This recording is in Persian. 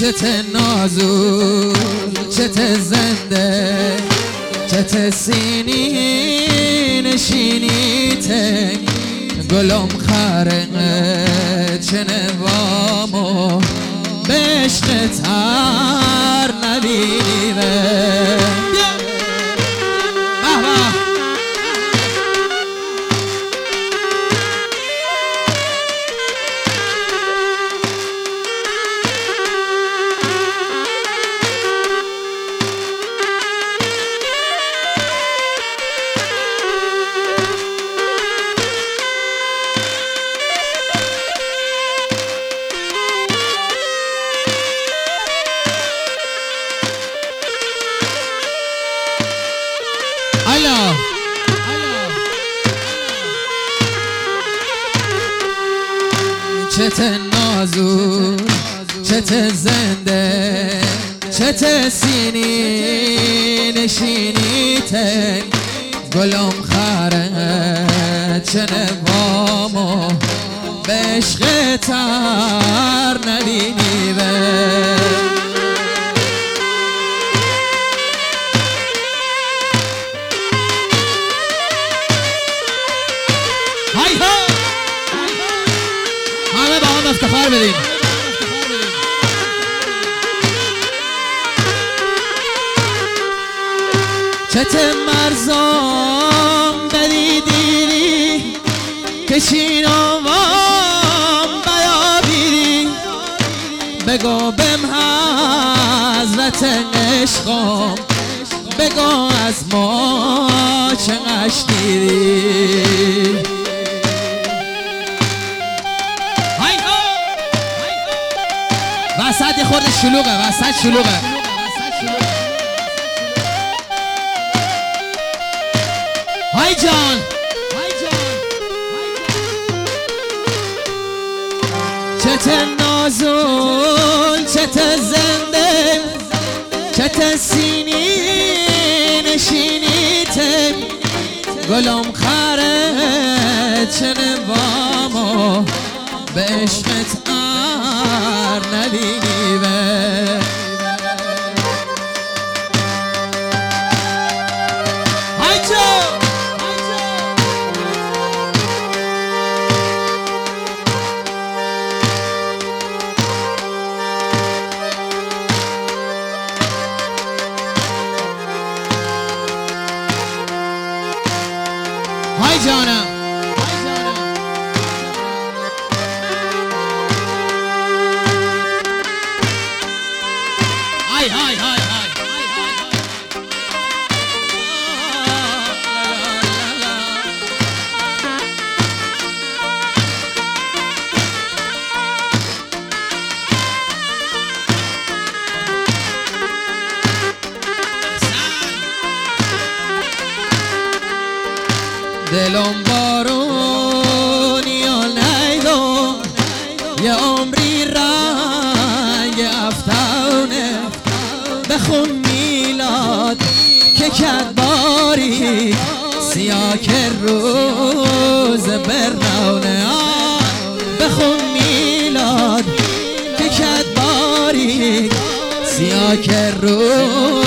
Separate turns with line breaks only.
چت نازو چت زنده چت سینی نشینی تنگ گلم خرقه چه نوامو به عشق تر نبینیمه چت نازو چت زنده چت سینی نشینی تنگ گلم خره چه نوامو به عشق تر نبینی همه با هم افتخار بدیم. چت مرزام بدیدی کشین آوام بیابیدی بگو بم حضرت عشقم بگو از ما چه قشنیدی وسط یه خورده شلوغه وسط شلوغه های جان چت نازون چت زنده چت سینی نشینی تم گلم خره چه نوامو به عشقت نبینی های جانم دلم بارونی و نیدم یه عمری رنگ افتونه بخون میلاد که کد باری سیاه که روز برنونه بخون میلاد که کد باری سیاه که روز